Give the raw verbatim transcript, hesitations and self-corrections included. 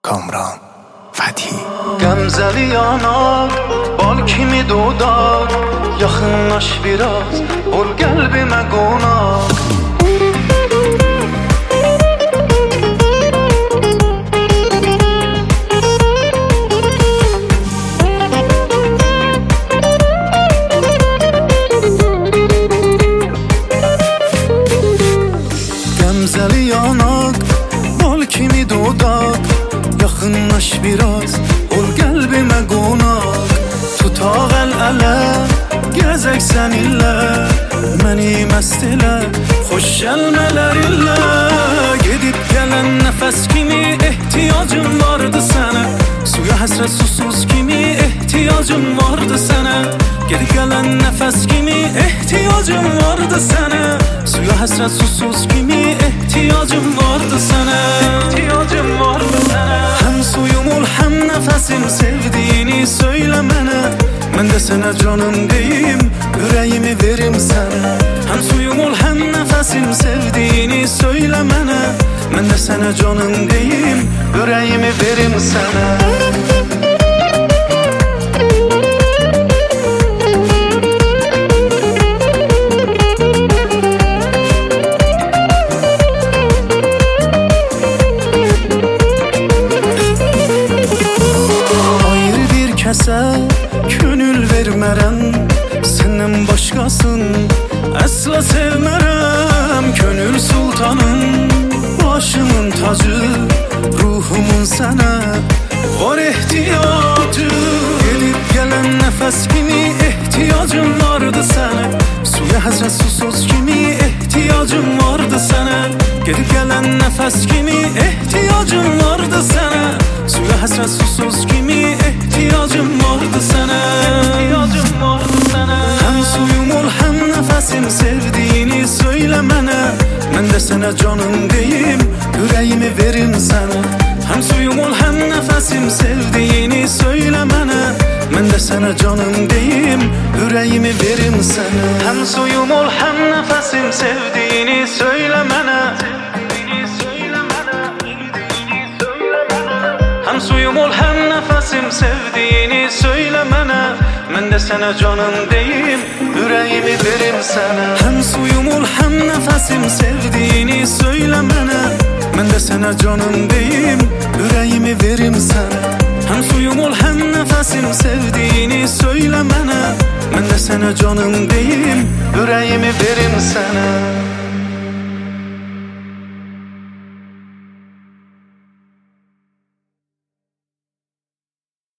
Kamran Fethi. Qəmzəli yanak, bal kimi dodaq, yaxınlaş biraz, ol qəlbimə qonaq. Qəmzəli yanak, bal kimi dodaq, yaxınlaş biraz, ol qəlbimə qonaq. Tutaq əl-ələ, gəzək səninlə, məni məst elə, xoş gəlmələr illə. Gedib gələn nəfəs kimi ehtiyacım vardı sənə, suya həsrət susuz kimi ehtiyacım vardı sənə. Gedib gələn nəfəs kimi ehtiyacım vardı sənə, suya həsrət susuz kimi ehtiyacım vardı sənə. Ehtiyacım vardı sənə. Həm suyum ol, həm nəfəsim, sevdiyini söylə mənə. Mən də sənə canım deyim, ürəyimi verim sənə. Həm suyum ol, həm nəfəsim, sevdiyini söylə mənə. Mən də sənə canım deyim, ürəyimi verim sənə. Könül vermərəm, səndən başqasın əsla sevmərəm. Könül sultanım, başımın tacı, ruhumun sənə var ehtiyacı. Gelib gələn nəfəs kimi ehtiyacım vardı sənə, suya həsrət susuz kimi ehtiyacım vardı sənə. Gedib gələn nəfəs kimi ehtiyacım vardı sənə, suya həsrət susuz kimi ehtiyacım vardı sənə. Ehtiyacım vardı sənə. Həm suyum ol, həm nəfəsim, sevdiyini söylə mənə. Mən də sənə canım deyim, ürəyimi verim sənə. Həm suyum ol, həm nəfəsim, sevdiyini söylə mənə. Mən də sənə canım deyim, ürəyimi verim sənə. Həm suyum ol, həm nəfəsim, sevdiyini söylə mənə. Həm suyum ol, həm nəfəsim, sevdiyini söylə mənə. Mən də sənə canım deyim, ürəyimi verim sənə. Həm suyum ol, həm nəfəsim, sevdiyini söylə mənə. Mən də sənə canım deyim, ürəyimi verim sənə. Həm suyum ol, həm nəfəsim, sevdiyini söylə mənə. Mən də sənə canım deyim, ürəyimi verim sənə.